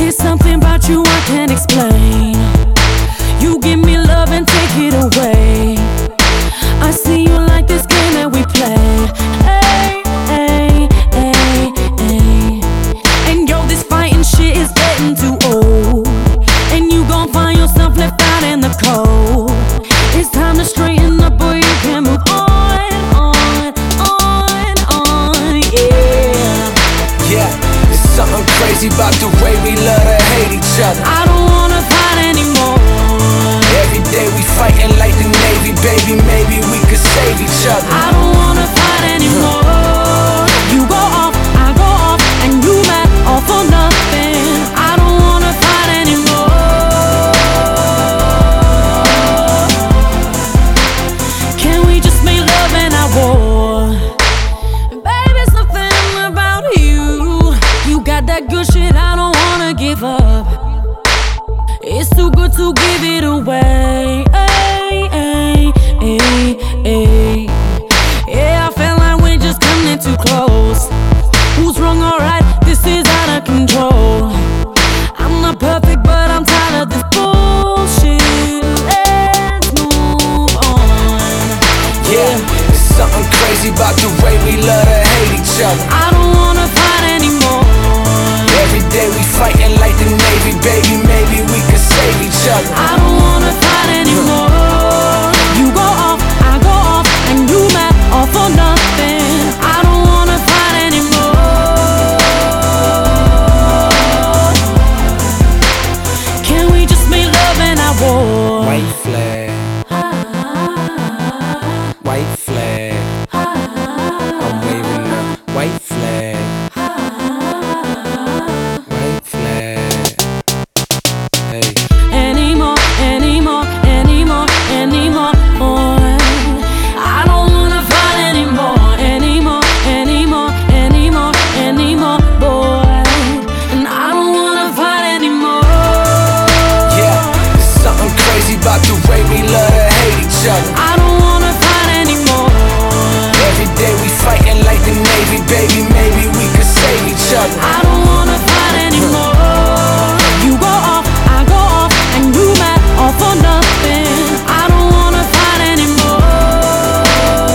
It's something about you I can't explain. You give me love and take it away. I see you like this game that we play. Hey, hey, hey, hey. And yo, this fighting shit is getting too old, and you gon' find yourself left out in the cold. It's time to straighten up, boy, you can move on, yeah. Yeah, it's something crazy about the way we love to hate each other. I don't wanna fight anymore. Every day we fighting like the Navy, baby, maybe we could save each other. I don't wanna fight anymore. You go off, I go off, and you mad all for nothing. I don't wanna fight anymore. Can we just make love and not war? Baby, something about you. You got that good shit I don't wanna give up. It's too good to give it away. Ay, ay, ay, ay. Yeah, I feel like we're just coming too close. Who's wrong or right? This is out of control. I'm not perfect, but I'm tired of this bullshit. Let's move on. Yeah, it's something crazy about the way we love to hate each other. I don't wanna fight anymore. Every day we fighting like the Navy, baby, maybe we could save each other. I don't wanna fight anymore. You go off, I go off, and you mad all for nothing. I don't wanna fight anymore. Can we just make love and not war? White flag, white flag. I'm waving the white flag. White flag. Hey. Anymore, anymore, anymore, anymore. I don't wanna fight anymore, anymore, anymore, anymore, anymore, boy. And I don't wanna fight anymore. Yeah, there's something crazy about the way we love to hate each other. I don't wanna fight anymore. Every day we fighting like the Navy, baby, maybe we could save each other. I don't wanna fight anymore. You go off, I go off, and you mad all for nothing. I don't wanna fight anymore.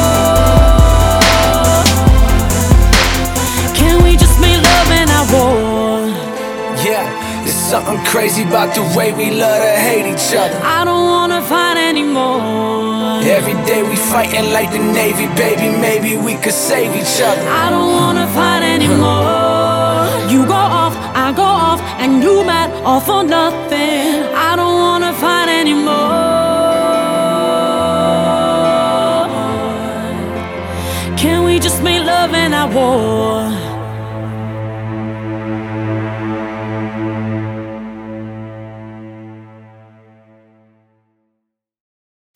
Can we just make love and not war? Yeah, there's something crazy about the way we love to hate each other. I don't wanna fight anymore. Every day we fighting like the Navy, baby, maybe we could save each other. I don't wanna fight anymore. You go off, I go off, and you mad all for nothing. I don't wanna fight anymore. Can we just make love and not war?